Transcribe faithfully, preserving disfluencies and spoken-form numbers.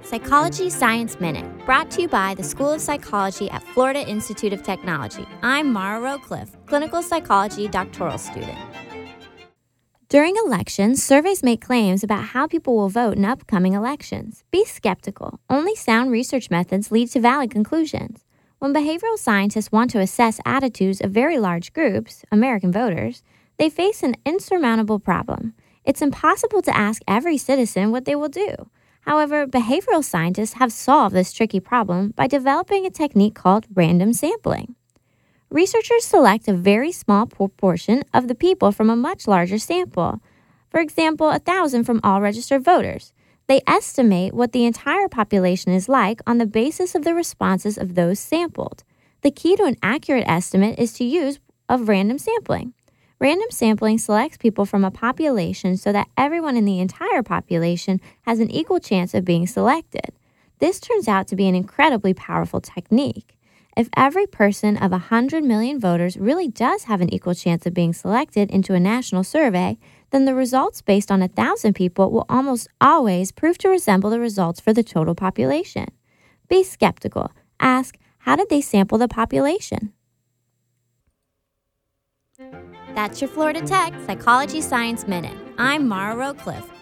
Psychology Science Minute, brought to you by the School of Psychology at Florida Institute of Technology. I'm Mara Rowcliffe, clinical psychology doctoral student. During elections, surveys make claims about how people will vote in upcoming elections. Be skeptical. Only sound research methods lead to valid conclusions. When behavioral scientists want to assess attitudes of very large groups, American voters, they face an insurmountable problem. It's impossible to ask every citizen what they will do. However, behavioral scientists have solved this tricky problem by developing a technique called random sampling. Researchers select a very small proportion of the people from a much larger sample. For example, one thousand from all registered voters. They estimate what the entire population is like on the basis of the responses of those sampled. The key to an accurate estimate is to use of random sampling. Random sampling selects people from a population so that everyone in the entire population has an equal chance of being selected. This turns out to be an incredibly powerful technique. If every person of one hundred million voters really does have an equal chance of being selected into a national survey, then the results based on one thousand people will almost always prove to resemble the results for the total population. Be skeptical. Ask, how did they sample the population? That's your Florida Tech Psychology Science Minute. I'm Mara Rowcliffe,